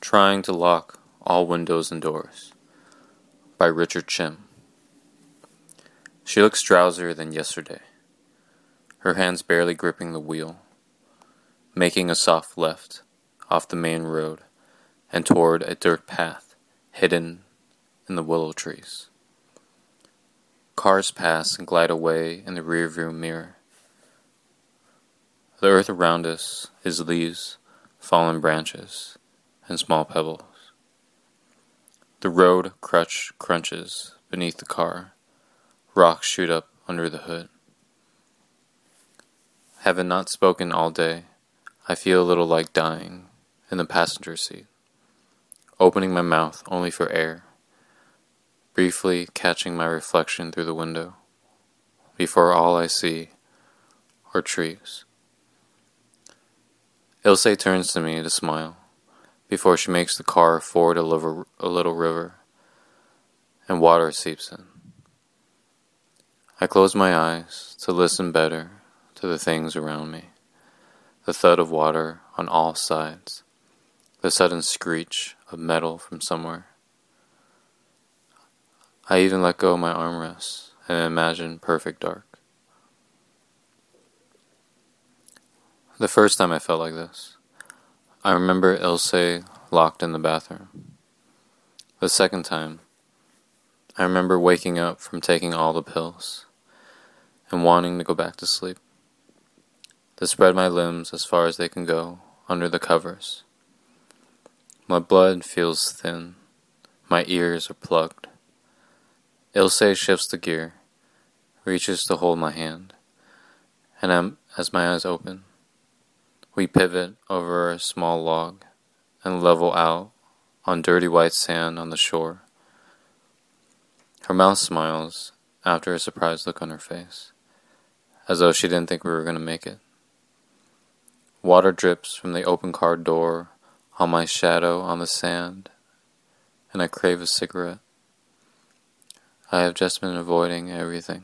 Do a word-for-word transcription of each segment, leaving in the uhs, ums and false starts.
Trying to Lock All Windows and Doors by Richard Chim. She looks drowsier than yesterday, her hands barely gripping the wheel, making a soft left off the main road and toward a dirt path hidden in the willow trees. Cars pass and glide away in the rearview mirror. The earth around us is leaves, fallen branches, and small pebbles. The road crutch crunches beneath the car. Rocks shoot up under the hood. Having not spoken all day, I feel a little like dying in the passenger seat, opening my mouth only for air, briefly catching my reflection through the window, before all I see are trees. Ilse turns to me to smile, before she makes the car ford a, liver, a little river, and water seeps in. I close my eyes to listen better to the things around me, the thud of water on all sides, the sudden screech of metal from somewhere. I even let go of my armrests and imagine perfect dark. The first time I felt like this, I remember Ilse locked in the bathroom. The second time, I remember waking up from taking all the pills and wanting to go back to sleep, to spread my limbs as far as they can go under the covers. My blood feels thin. My ears are plugged. Ilse shifts the gear, reaches to hold my hand, and I'm, as my eyes open, we pivot over a small log and level out on dirty white sand on the shore. Her mouth smiles after a surprised look on her face, as though she didn't think we were going to make it. Water drips from the open car door on my shadow on the sand, and I crave a cigarette. I have just been avoiding everything.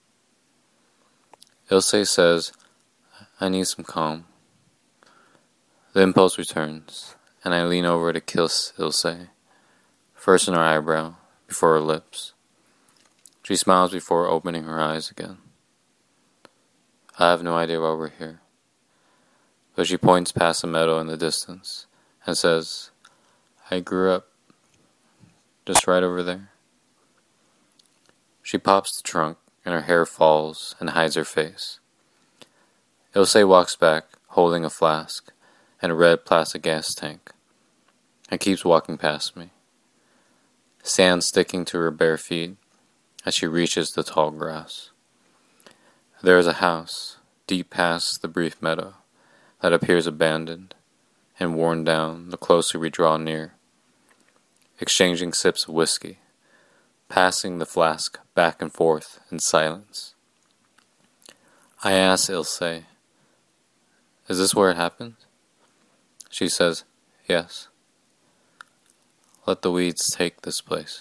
Ilse says, I need some calm. The impulse returns, and I lean over to kiss Ilse, first in her eyebrow, before her lips. She smiles before opening her eyes again. I have no idea why we're here, but she points past a meadow in the distance and says, I grew up just right over there. She pops the trunk, and her hair falls and hides her face. Ilse walks back, holding a flask and a red plastic gas tank, and keeps walking past me, sand sticking to her bare feet as she reaches the tall grass. There is a house, deep past the brief meadow, that appears abandoned and worn down the closer we draw near, exchanging sips of whiskey, passing the flask back and forth in silence. I ask Ilse, is this where it happened? She says, yes. Let the weeds take this place.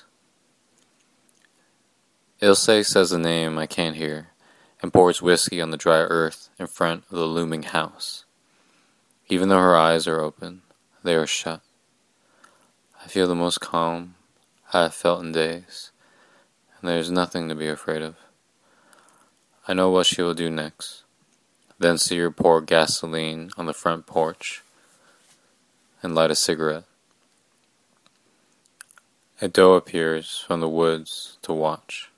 Ilse says a name I can't hear and pours whiskey on the dry earth in front of the looming house. Even though her eyes are open, they are shut. I feel the most calm I have felt in days, and there is nothing to be afraid of. I know what she will do next, then see her pour gasoline on the front porch and light a cigarette. A doe appears from the woods to watch.